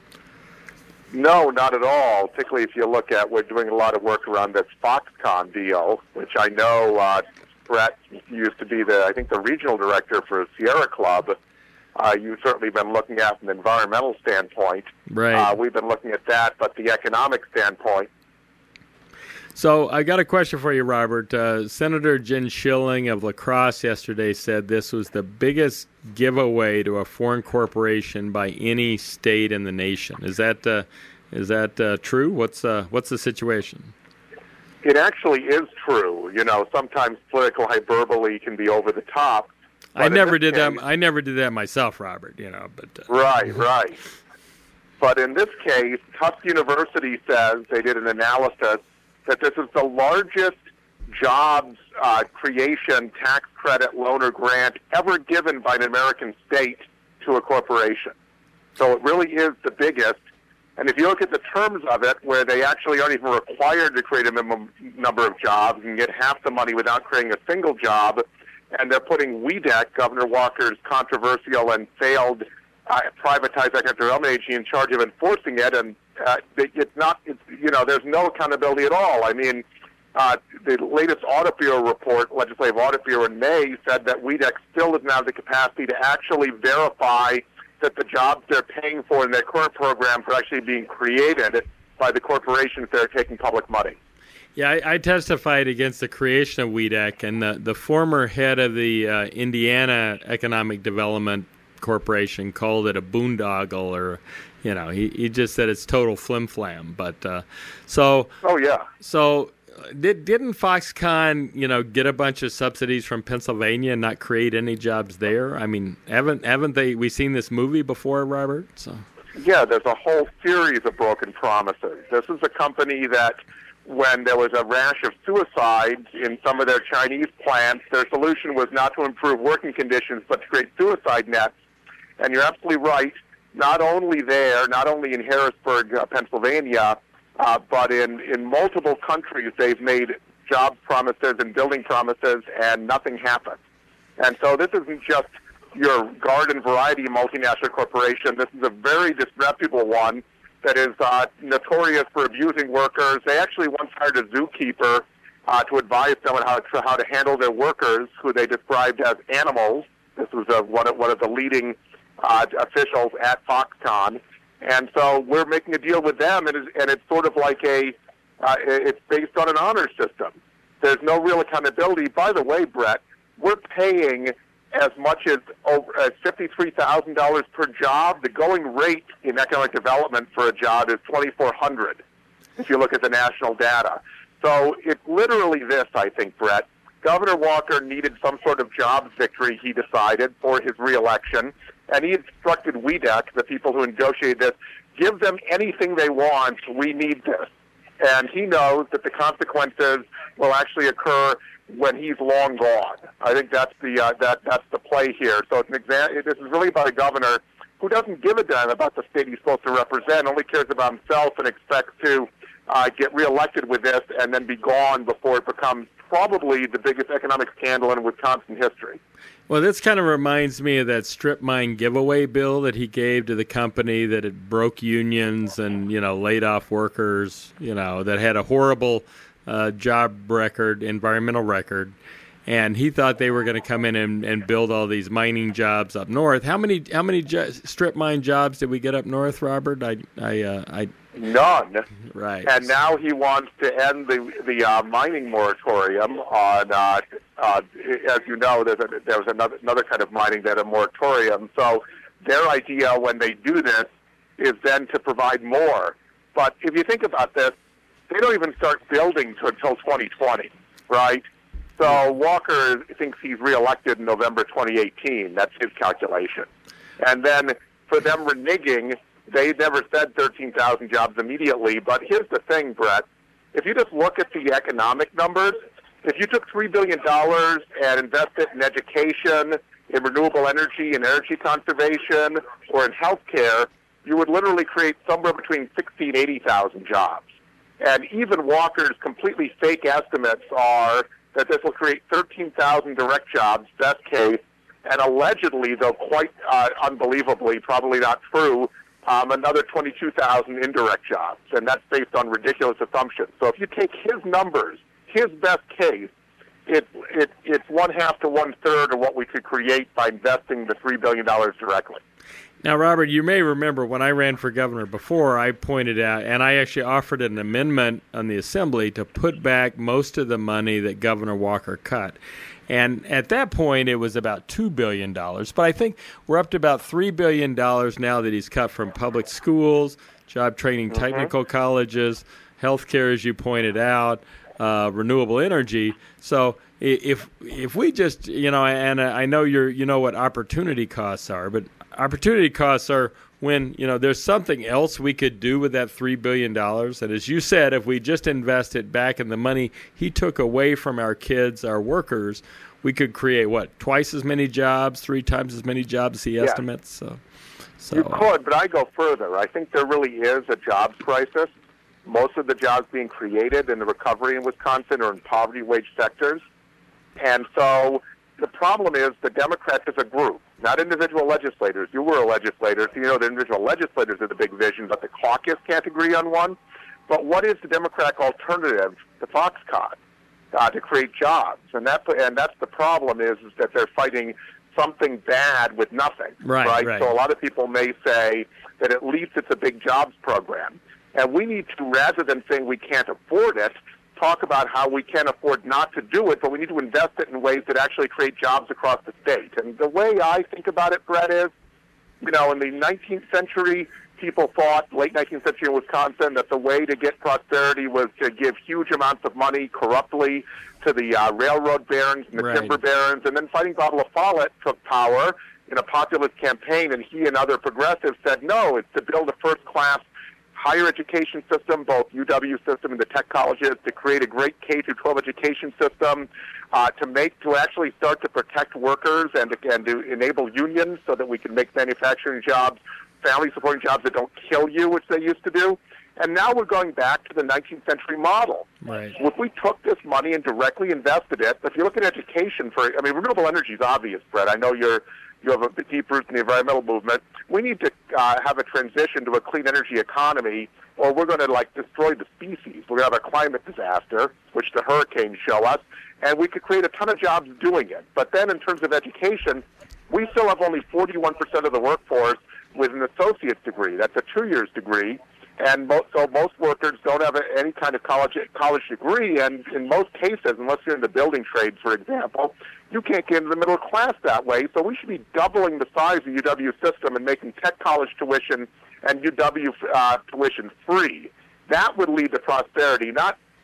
No, not at all, particularly if you look at, we're doing a lot of work around this Foxconn deal, which I know uh, Brett used to be the, I think, the regional director for Sierra Club. Uh, you've certainly been looking at from an environmental standpoint. Right. Uh, we've been looking at that, but the economic standpoint. So I got a question for you, Robert. Uh, Senator Jen Schilling of La Crosse yesterday said this was the biggest giveaway to a foreign corporation by any state in the nation. Is that uh, is that uh, true? What's uh, what's the situation? It actually is true. You know, sometimes political hyperbole can be over the top. I never did case, that. I never did that myself, Robert. You know, but uh, right, right. But in this case, Tufts University says they did an analysis that this is the largest jobs uh, creation tax credit loan or grant ever given by an American state to a corporation. So it really is the biggest. And if you look at the terms of it, where they actually aren't even required to create a minimum number of jobs and get half the money without creating a single job, and they're putting W E D E C, Governor Walker's controversial and failed uh, privatized economic development agency, in charge of enforcing it, and uh, it's not, it's, you know, there's no accountability at all. I mean, uh, the latest Audit Bureau report, Legislative Audit Bureau in May, said that W E D E C still doesn't have the capacity to actually verify that the jobs they're paying for in their current programs are actually being created by the corporations that are taking public money. Yeah, I, I testified against the creation of W E D E C, and the, the former head of the uh, Indiana Economic Development Corporation called it a boondoggle, or, you know, he, he just said it's total flim-flam. But uh, so, oh yeah, so did didn't Foxconn, you know, get a bunch of subsidies from Pennsylvania and not create any jobs there? I mean, haven't haven't they? We seen this movie before, Robert? So yeah, there's a whole series of broken promises. This is a company that, when there was a rash of suicides in some of their Chinese plants, their solution was not to improve working conditions, but to create suicide nets. And you're absolutely right, not only there, not only in Harrisburg, uh, Pennsylvania, uh, but in, in multiple countries, they've made job promises and building promises, and nothing happens. And so this isn't just your garden variety multinational corporation. This is a very disreputable one that is uh, notorious for abusing workers. They actually once hired a zookeeper uh, to advise them on how to, how to handle their workers, who they described as animals. This was uh, one, of, one of the leading uh, officials at Foxconn. And so we're making a deal with them, and it's, and it's sort of like a, uh, it's based on an honor system. There's no real accountability. By the way, Brett, we're paying as much as over as fifty-three thousand dollars per job. The going rate in economic development for a job is twenty-four hundred dollars if you look at the national data. So it's literally this, I think, Brett. Governor Walker needed some sort of jobs victory, he decided, for his reelection, and he instructed W E D C, the people who negotiated this, give them anything they want, we need this. And he knows that the consequences will actually occur when he's long gone. I think that's the uh, that that's the play here. So it's an exa- this is really about a governor who doesn't give a damn about the state he's supposed to represent, only cares about himself and expects to uh, get reelected with this and then be gone before it becomes probably the biggest economic scandal in Wisconsin history. Well, this kind of reminds me of that strip mine giveaway bill that he gave to the company that it broke unions and, you know, laid off workers, you know, that had a horrible uh, job record, environmental record. And he thought they were going to come in and, and build all these mining jobs up north. How many how many jo- strip mine jobs did we get up north, Robert? I I uh, I None. Right. And now he wants to end the the uh, mining moratorium on. Uh, uh, as you know, there's a, there was another another kind of mining that a moratorium. So their idea when they do this is then to provide more. But if you think about this, they don't even start building to, until twenty twenty, right? So Walker thinks he's reelected in November twenty eighteen. That's his calculation. And then for them reneging, they never said thirteen thousand jobs immediately. But here's the thing, Brett. If you just look at the economic numbers, if you took three billion dollars and invested in education, in renewable energy, in energy conservation, or in health care, you would literally create somewhere between sixty and eighty thousand jobs. And even Walker's completely fake estimates are that this will create thirteen thousand direct jobs, best case, and allegedly, though quite uh, unbelievably, probably not true, um, another twenty-two thousand indirect jobs. And that's based on ridiculous assumptions. So if you take his numbers, his best case, it, it, it's one half to one third of what we could create by investing the three billion dollars directly. Now, Robert, you may remember when I ran for governor before, I pointed out, and I actually offered an amendment on the Assembly to put back most of the money that Governor Walker cut. And at that point, it was about two billion dollars. But I think we're up to about three billion dollars now that he's cut from public schools, job training, Mm-hmm. technical colleges, health care, as you pointed out, uh, renewable energy. So if if we just, you know, and I know you're, you know what opportunity costs are, but opportunity costs are when, you know, there's something else we could do with that three billion dollars. And as you said, if we just invest it back in the money he took away from our kids, our workers, we could create, what, twice as many jobs, three times as many jobs, he Yeah. estimates? So, so You could, but I go further. I think there really is a jobs crisis. Most of the jobs being created in the recovery in Wisconsin are in poverty wage sectors. And so the problem is the Democrats as a group, not individual legislators. You were a legislator, so you know the individual legislators are the big vision, but the caucus can't agree on one. But what is the Democratic alternative to Foxconn uh, to create jobs? And that and that's the problem is, is that they're fighting something bad with nothing. Right, right? right. So a lot of people may say that at least it's a big jobs program. And we need to, rather than saying we can't afford it, talk about how we can't afford not to do it, but we need to invest it in ways that actually create jobs across the state. And the way I think about it, Brett, is, you know, in the nineteenth century, people thought, late nineteenth century in Wisconsin, that the way to get prosperity was to give huge amounts of money corruptly to the uh, railroad barons and the Right. timber barons. And then Fighting Bob La Follette took power in a populist campaign, and he and other progressives said, no, it's to build a first-class higher education system, both U W system and the tech colleges, to create a great K through twelve education system, uh, to make to actually start to protect workers and to, and to enable unions so that we can make manufacturing jobs, family supporting jobs that don't kill you, which they used to do. And now we're going back to the nineteenth century model. Right. If we took this money and directly invested it, if you look at education for, I mean, renewable energy is obvious, Brett. I know you're you have a deep roots in the environmental movement. We need to uh, have a transition to a clean energy economy, or we're going to like destroy the species. We're going to have a climate disaster, which the hurricanes show us, and we could create a ton of jobs doing it. But then, in terms of education, we still have only forty-one percent of the workforce with an associate's degree. That's a two years degree. And most, so most workers don't have a, any kind of college college degree, and in most cases, unless you're in the building trades, for example, you can't get into the middle class that way. So we should be doubling the size of the U W system and making tech college tuition and U W uh, tuition free. That would lead to prosperity, not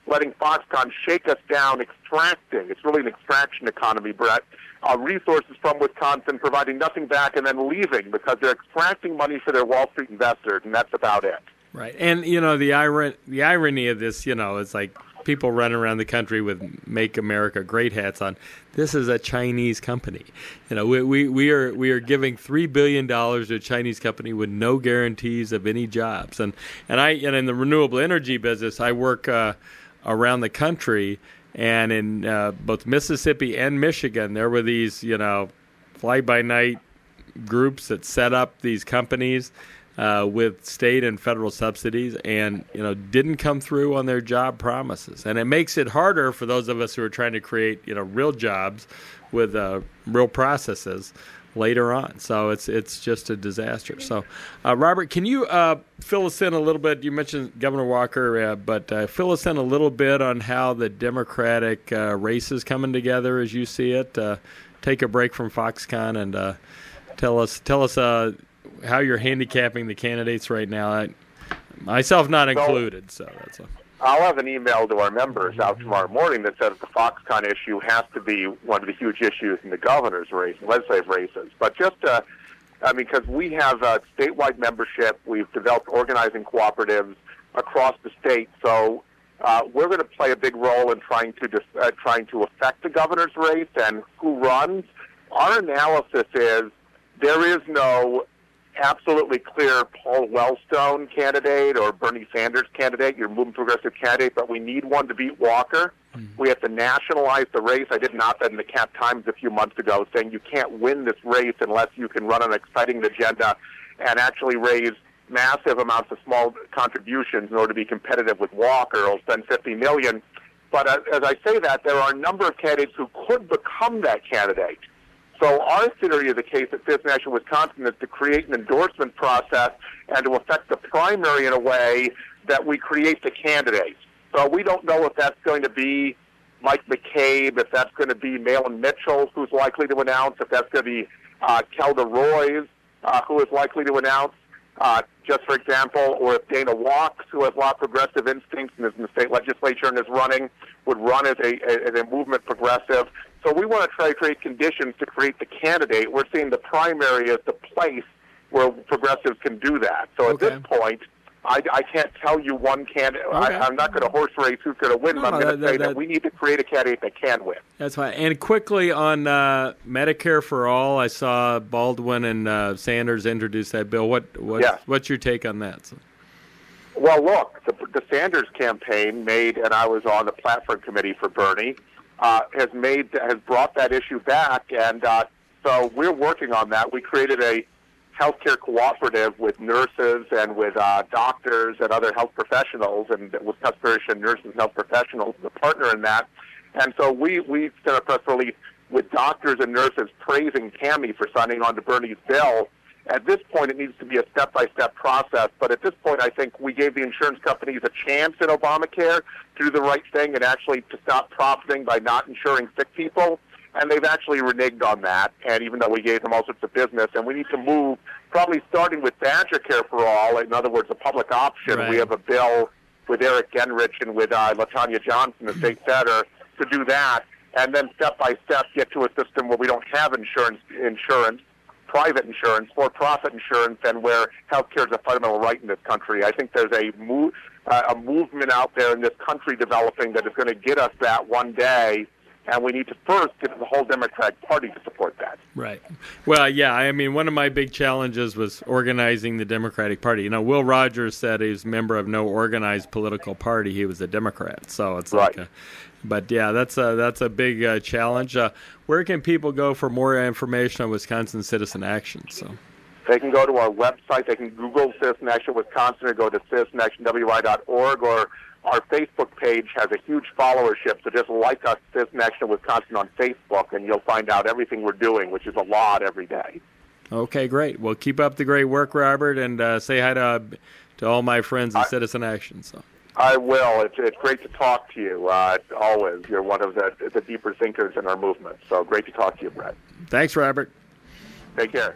letting Foxconn shake us down, extracting. It's really an extraction economy, Brett. Uh, resources from Wisconsin, providing nothing back, and then leaving because they're extracting money for their Wall Street investors, and that's about it. Right. And, you know, the, iron- the irony of this, you know, is like people running around the country with Make America Great hats on. This is a Chinese company. You know, we we, we are we are giving three billion dollars to a Chinese company with no guarantees of any jobs. And, and, I, and in the renewable energy business, I work uh, around the country. And in uh, both Mississippi and Michigan, there were these, you know, fly-by-night groups that set up these companies uh, with state and federal subsidies and, you know, didn't come through on their job promises. And it makes it harder for those of us who are trying to create, you know, real jobs with uh, real processes later on. So it's it's just a disaster. So, uh, Robert, can you uh, fill us in a little bit? You mentioned Governor Walker, uh, but uh, fill us in a little bit on how the Democratic uh, race is coming together as you see it. Uh, take a break from Foxconn and uh, tell us tell us uh, how you're handicapping the candidates right now. I, myself not included, so that's a... I'll have an email to our members out tomorrow morning that says the Foxconn issue has to be one of the huge issues in the governor's race, legislative races. But just, uh, I mean, because we have uh, statewide membership, we've developed organizing cooperatives across the state, so uh, we're going to play a big role in trying to dis- uh, trying to affect the governor's race and who runs. Our analysis is there is no absolutely clear Paul Wellstone candidate or Bernie Sanders candidate, your moving progressive candidate, but we need one to beat Walker. Mm-hmm. We have to nationalize the race. I did an op-ed in the Cap Times a few months ago saying you can't win this race unless you can run an exciting agenda and actually raise massive amounts of small contributions in order to be competitive with Walker or spend fifty million dollars. But uh, as I say that, there are a number of candidates who could become that candidate. So our theory of the case at Fifth National Wisconsin is to create an endorsement process and to affect the primary in a way that we create the candidates. So we don't know if that's going to be Mike McCabe, if that's going to be Malin Mitchell, who's likely to announce, if that's going to be uh, Kelda Roys, uh, who is likely to announce, uh, just for example, or if Dana Walks, who has a lot of progressive instincts and is in the state legislature and is running, would run as a, as a movement progressive. So we want to try to create conditions to create the candidate. We're seeing the primary as the place where progressives can do that. So at okay. this point, I, I can't tell you one candidate. Okay. I, I'm not going to horse race who's going to win, No, but I'm no, going to that, say that, that we need to create a candidate that can win. That's fine. And quickly on uh, Medicare for All, I saw Baldwin and uh, Sanders introduce that bill. What what's, yes. what's your take on that? So. Well, look, the, the Sanders campaign made, and I was on the platform committee for Bernie, uh, has made has brought that issue back, and uh, so we're working on that. We created a healthcare cooperative with nurses and with uh, doctors and other health professionals, and with Wisconsin Nurses and Health Professionals as a partner in that. And so we we sent a press release with doctors and nurses praising Tammy for signing on to Bernie's bill. At this point, it needs to be a step-by-step process. But at this point, I think we gave the insurance companies a chance in Obamacare to do the right thing and actually to stop profiting by not insuring sick people. And they've actually reneged on that, and even though we gave them all sorts of business, and we need to move, probably starting with Badger Care for All, in other words, a public option. Right. We have a bill with Eric Genrich and with uh, LaTanya Johnson, the state senator, to do that, and then step-by-step get to a system where we don't have insurance, insurance, private insurance, for-profit insurance, and where health care is a fundamental right in this country. I think there's a, move, uh, a movement out there in this country developing that is going to get us that one day, and we need to first get the whole Democratic Party to support that. Right. Well, yeah, I mean, one of my big challenges was organizing the Democratic Party. You know, Will Rogers said he was a member of no organized political party. He was a Democrat. So it's right. like a, but, yeah, that's a, that's a big uh, challenge. Uh, where can people go for more information on Wisconsin Citizen Action? So they can go to our website. They can Google Citizen Action Wisconsin or go to citizen action w i dot org, or our Facebook page has a huge followership, so just like us, Citizen Action Wisconsin on Facebook, and you'll find out everything we're doing, which is a lot every day. Okay, great. Well, keep up the great work, Robert, and uh, say hi to to all my friends in I, Citizen Action. So I will. It's, it's great to talk to you, uh, always. You're one of the, the deeper thinkers in our movement, so great to talk to you, Brett. Thanks, Robert. Take care.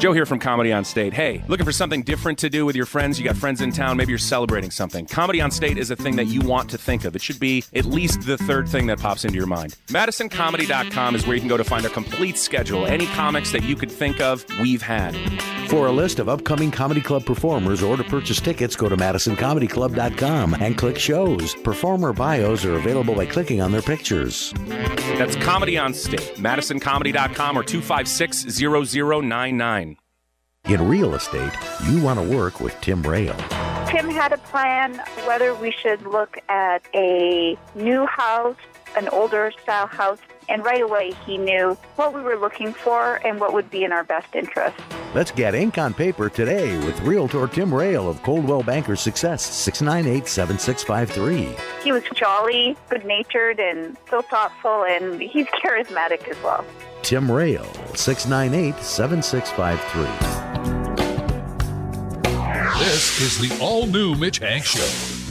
Joe here from Comedy on State. Hey, looking for something different to do with your friends? You got friends in town, maybe you're celebrating something. Comedy on State is a thing that you want to think of. It should be at least the third thing that pops into your mind. Madison Comedy dot com is where you can go to find a complete schedule. Any comics that you could think of, we've had. For a list of upcoming Comedy Club performers or to purchase tickets, go to Madison Comedy Club dot com and click shows. Performer bios are available by clicking on their pictures. That's Comedy on State, Madison Comedy dot com or two five six, zero zero nine nine. In real estate, you want to work with Tim Rail. Tim had a plan whether we should look at a new house, an older style house, and right away he knew what we were looking for and what would be in our best interest. Let's get ink on paper today with Realtor Tim Rail of Coldwell Banker Success, six nine eight, seven six five three. He was jolly, good-natured, and so thoughtful, and he's charismatic as well. Tim Rail, six nine eight, seven six five three. This is the all-new Mitch Hank Show.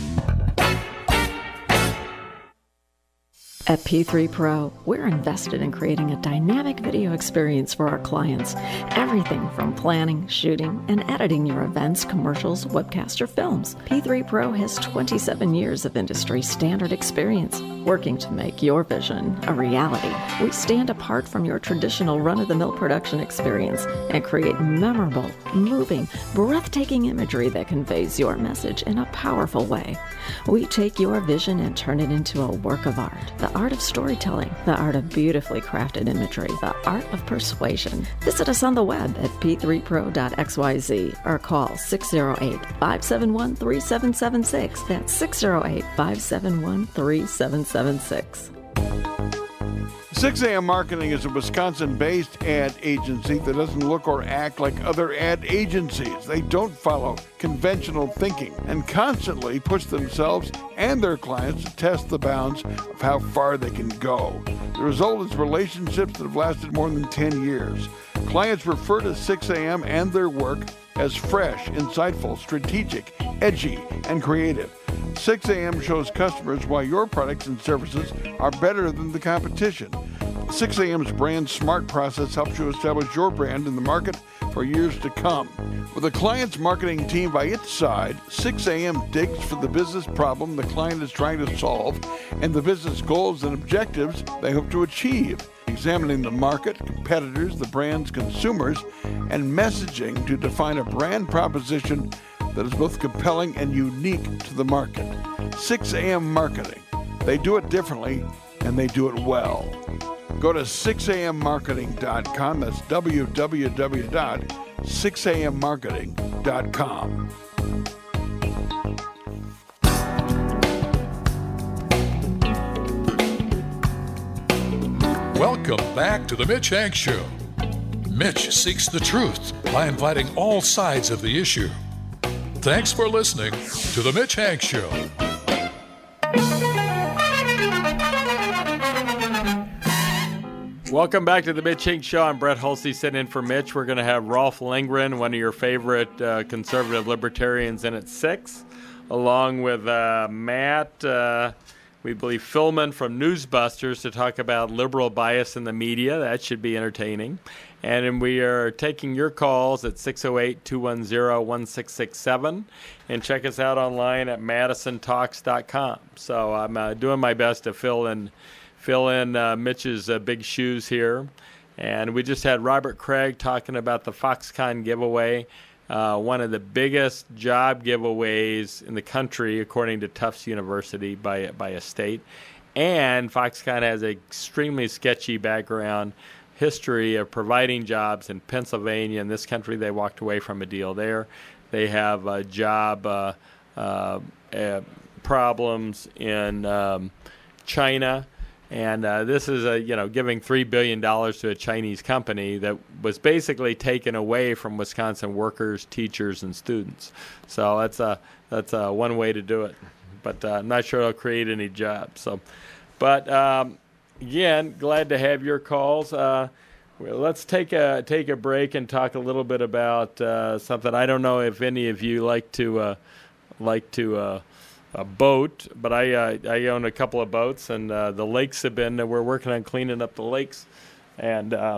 At P three Pro, we're invested in creating a dynamic video experience for our clients. Everything from planning, shooting, and editing your events, commercials, webcasts, or films. P three Pro has twenty-seven years of industry standard experience, working to make your vision a reality. We stand apart from your traditional run-of-the-mill production experience and create memorable, moving, breathtaking imagery that conveys your message in a powerful way. We take your vision and turn it into a work of art. The art of storytelling, the art of beautifully crafted imagery, the art of persuasion. Visit us on the web at p three pro dot x y z or call six oh eight, five seven one, three seven seven six. That's six oh eight, five seven one, three seven seven six. six a.m. Marketing is a Wisconsin-based ad agency that doesn't look or act like other ad agencies. They don't follow conventional thinking and constantly push themselves and their clients to test the bounds of how far they can go. The result is relationships that have lasted more than ten years. Clients refer to six a.m. and their work as fresh, insightful, strategic, edgy, and creative. six a.m. shows customers why your products and services are better than the competition. six a.m.'s brand smart process helps you establish your brand in the market for years to come. With a client's marketing team by its side, six a.m. digs for the business problem the client is trying to solve and the business goals and objectives they hope to achieve, examining the market, competitors, the brand's consumers, and messaging to define a brand proposition that is both compelling and unique to the market. six a.m. Marketing. They do it differently, and they do it well. Go to six a m marketing dot com. That's w w w dot six a m marketing dot com. Welcome back to the Mitch Hank Show. Mitch seeks the truth by inviting all sides of the issue. Thanks for listening to the Mitch Hank Show. Welcome back to the Mitch Hank Show. I'm Brett Hulsey sitting in for Mitch. We're going to have Rolf Lindgren, one of your favorite uh, conservative libertarians, in at six, along with uh, Matt, uh, we believe, Philman from Newsbusters to talk about liberal bias in the media. That should be entertaining. And then we are taking your calls at six oh eight, two one zero, one six six seven. And check us out online at madison talks dot com. So I'm uh, doing my best to fill in fill in uh, Mitch's uh, big shoes here. And we just had Robert Craig talking about the Foxconn giveaway, uh, one of the biggest job giveaways in the country, according to Tufts University, by, by a state. And Foxconn has an extremely sketchy background history of providing jobs in Pennsylvania. In this country, they walked away from a deal there. They have uh, job uh, uh, uh, problems in um, China. And uh, this is a, you know, giving three billion dollars to a Chinese company that was basically taken away from Wisconsin workers, teachers, and students. So that's a, that's a one way to do it. But uh, I'm not sure it'll create any jobs. So, but um, again, glad to have your calls. Uh, well, let's take a take a break and talk a little bit about uh, something. I don't know if any of you like to uh, like to. Uh, A boat, but I uh, I own a couple of boats, and uh, the lakes have been. Uh, we're working on cleaning up the lakes, and uh,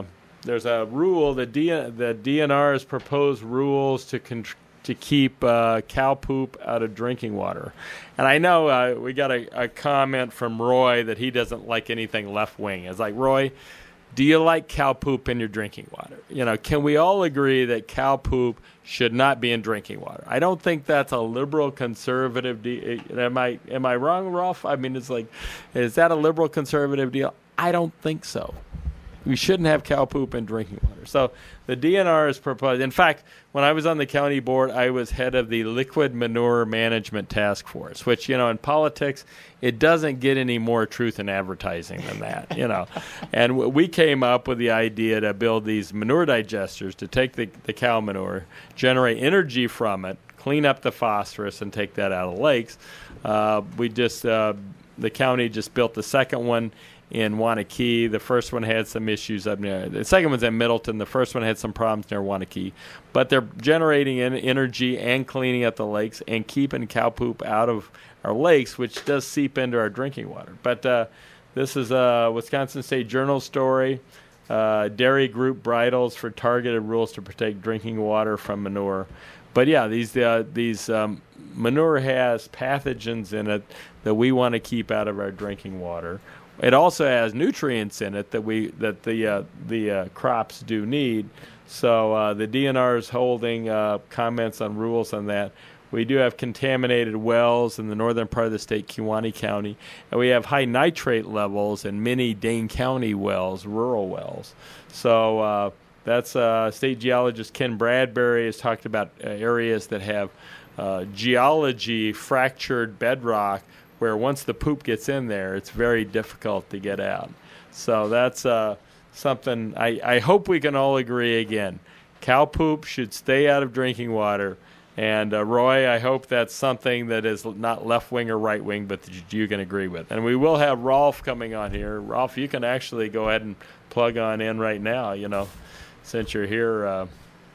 there's a rule. The D, the D N R has proposed rules to con- to keep uh, cow poop out of drinking water. And I know uh, we got a, a comment from Roy that he doesn't like anything left wing. It's like, Roy, do you like cow poop in your drinking water? You know, can we all agree that cow poop should not be in drinking water? I don't think that's a liberal conservative deal. Am I am I wrong, Rolf? I mean, it's like, is that a liberal conservative deal? I don't think so. We shouldn't have cow poop in drinking water. So the D N R is proposed. In fact, when I was on the county board, I was head of the Liquid Manure Management Task Force, which, you know, in politics, it doesn't get any more truth in advertising than that, you know. And w- we came up with the idea to build these manure digesters to take the, the cow manure, generate energy from it, clean up the phosphorus, and take that out of lakes. Uh, we just, uh, the county just built the second one in Wanakee. The first one had some issues up near. The second one's in Middleton. The first one had some problems near Wanakee. But they're generating en- energy and cleaning up the lakes and keeping cow poop out of our lakes, which does seep into our drinking water. But uh, this is a Wisconsin State Journal story. Uh, dairy group bridles for targeted rules to protect drinking water from manure. But yeah, these uh, these um, manure has pathogens in it that we want to keep out of our drinking water. It also has nutrients in it that we that the uh, the uh, crops do need. So uh, the D N R is holding uh, comments on rules on that. We do have contaminated wells in the northern part of the state, Kewaunee County, and we have high nitrate levels in many Dane County wells, rural wells. So uh, that's uh, state geologist Ken Bradbury has talked about uh, areas that have uh, geology fractured bedrock, where once the poop gets in there, it's very difficult to get out. So that's uh, something I, I hope we can all agree again. Cow poop should stay out of drinking water. And, uh, Roy, I hope that's something that is not left-wing or right-wing, but that you can agree with. And we will have Rolf coming on here. Rolf, you can actually go ahead and plug on in right now, you know, since you're here. Uh,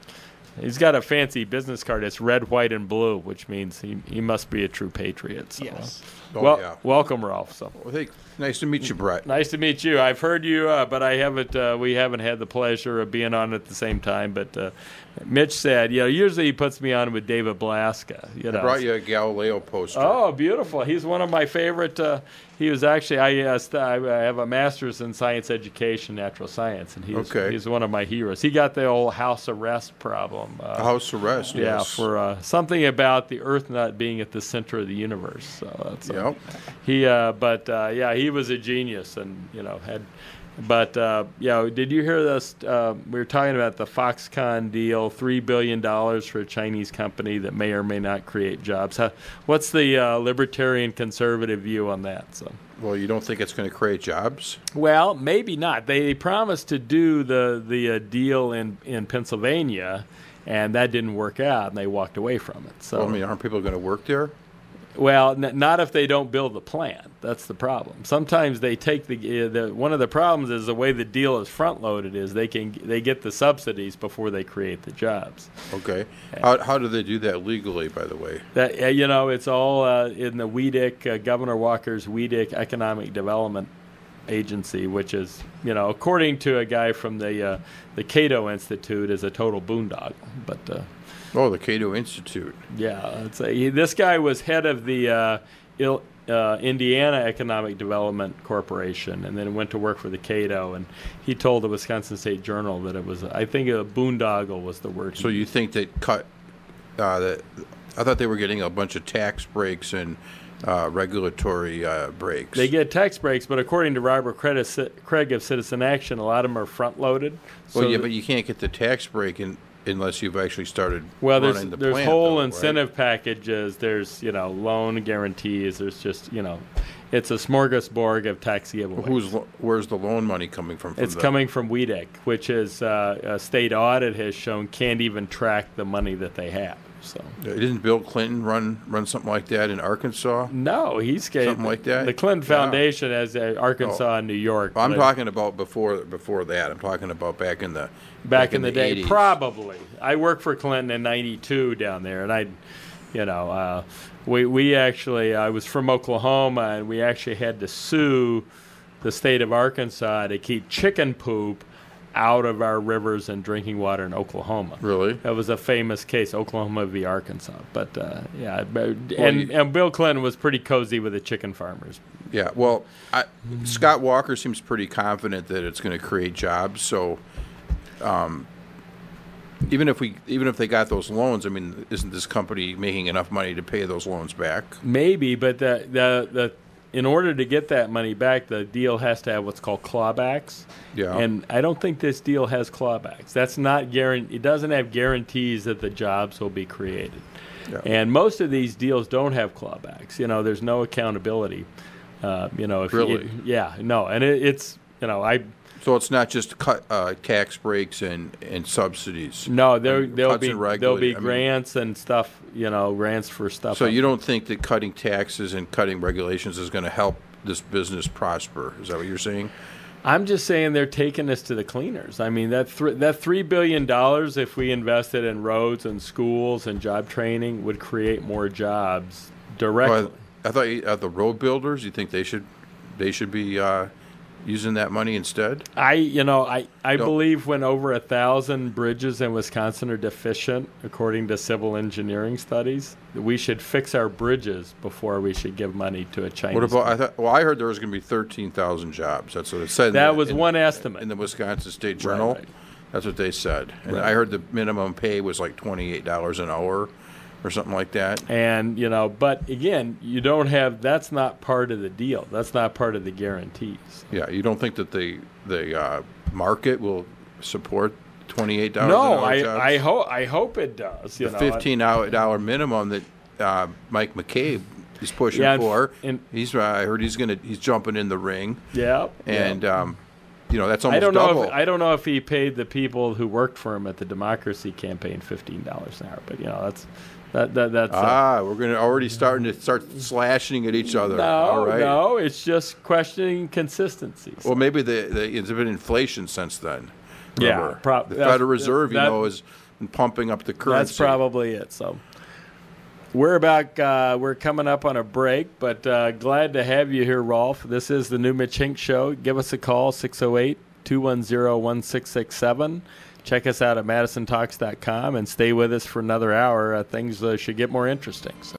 He's got a fancy business card. It's red, white, and blue, which means he he must be a true patriot. So. Yes. Uh, Oh, well, yeah. welcome, Rolf. So. Well, hey, nice to meet you, Brett. Nice to meet you. I've heard you, uh, but I haven't. Uh, we haven't had the pleasure of being on at the same time. But uh, Mitch said, you know, usually he puts me on with David Blaska. You know. I brought you a Galileo poster. Oh, beautiful! He's one of my favorite. Uh, he was actually I, uh, st- I have a master's in science education, natural science, and he's Okay. he's one of my heroes. He got the old house arrest problem. Uh, House arrest, yeah, yes. for uh, something about the Earth not being at the center of the universe. So that's uh, Yep. he. Uh, but uh, yeah, he was a genius, and you know had. But uh, yeah, did you hear this? Uh, we were talking about the Foxconn deal, three billion dollars for a Chinese company that may or may not create jobs. How, what's the uh, libertarian conservative view on that? So. Well, you don't think it's going to create jobs? Well, maybe not. They promised to do the the uh, deal in, in Pennsylvania, and that didn't work out, and they walked away from it. So, Well, I mean, aren't people going to work there? well, n- not if they don't build the plant. That's the problem. Sometimes they take the, uh, the one of the problems is the way the deal is front loaded is they can they get the subsidies before they create the jobs. Okay. How, how do they do that legally, by the way? That uh, you know, it's all uh, in the W E D I C, uh, Governor Walker's W E D I C Economic Development Agency, which is, you know, according to a guy from the uh, the Cato Institute, is a total boondoggle. But uh, Oh, the Cato Institute. yeah, it's a, he, this guy was head of the uh, Il, uh, Indiana Economic Development Corporation, and then went to work for the Cato. And he told the Wisconsin State Journal that it was, I think, a boondoggle was the word. So you think they cut uh, that? I thought they were getting a bunch of tax breaks and uh, regulatory uh, breaks. They get tax breaks, but according to Robert Craig of Citizen Action, a lot of them are front loaded. Well, yeah, but you can't get the tax break in, unless you've actually started Well, there's running the there's plant. whole though, incentive right? packages. There's you know loan guarantees. There's just you know, it's a smorgasbord of tax giveaways. Who's lo- where's the loan money coming from? from It's the, coming from W E D I C, which is uh, a state audit has shown can't even track the money that they have. So Didn't Bill Clinton run run something like that in Arkansas? no, he's gave, Something like that? The Clinton Yeah. Foundation has uh, Arkansas Oh. and New York. I'm but- talking about before before that. I'm talking about back in the back in the, day, eighties. probably. I worked for Clinton in ninety-two down there, and I, you know, uh, we we actually I was from Oklahoma, and we actually had to sue the state of Arkansas to keep chicken poop out of our rivers and drinking water in Oklahoma. Really? That was a famous case, Oklahoma v. Arkansas. But, uh, yeah, but- Well, and, you- and Bill Clinton was pretty cozy with the chicken farmers. Yeah, well, I, Scott Walker seems pretty confident that it's going to create jobs. So, um, even if we, even if they got those loans, I mean, isn't this company making enough money to pay those loans back? Maybe, but the, the, the in order to get that money back, the deal has to have what's called clawbacks. Yeah. And I don't think this deal has clawbacks. That's not guaranteed. It doesn't have guarantees that the jobs will be created. Yeah. And most of these deals don't have clawbacks. You know, there's no accountability. Uh, you know, if Really? it, yeah, no, and it, it's you know, I So it's not just cut uh, tax breaks and, and subsidies. no, there and there'll cuts be and there'll be regula- I mean, grants and stuff. You know, grants for stuff. So like- you don't think that cutting taxes and cutting regulations is going to help this business prosper? Is that what you're saying? I'm just saying they're taking us to the cleaners. I mean, that th- that three billion dollars, if we invested in roads and schools and job training, would create more jobs directly. Well, I, I thought you, uh, the road builders. You think they should they should be uh, using that money instead? I, you know, I, I Don't- believe when over a thousand bridges in Wisconsin are deficient, according to civil engineering studies, that we should fix our bridges before we should give money to a Chinese. What about? I thought. Well, I heard there was going to be thirteen thousand jobs. That's what it said. in That the- was in- one estimate in the Wisconsin State Right, Journal. right. That's what they said. And Right. I heard the minimum pay was like twenty-eight dollars an hour, or something like that. And, you know, but again, you don't have, that's not part of the deal. That's not part of the guarantees. Yeah, you don't think that the the uh, market will support twenty-eight dollars No, an hour I, jobs? I hope I hope it does. You the know, fifteen dollar minimum that uh, Mike McCabe is pushing Yeah, and- for. and- he's uh, I heard he's gonna he's jumping in the ring. Yeah, and yeah. um, you know that's almost I don't double. know. If, I don't know if he paid the people who worked for him at the Democracy Campaign fifteen dollars an hour, but you know that's that, that that's. uh, ah, we're gonna already starting to start slashing at each other. no, All right. no, it's just questioning consistencies. Well, maybe the, the it's been inflation since then. Yeah, Remember? prob- the that's- Federal Reserve, you that- know, is pumping up the currency. That's probably it. So we're about uh, we're coming up on a break, but uh, glad to have you here, Rolf. This is the new Mitch Hink Show. Give us a call, six oh eight, two one zero, one six six seven. Check us out at madison talks dot com and stay with us for another hour. Uh, things uh, should get more interesting. So.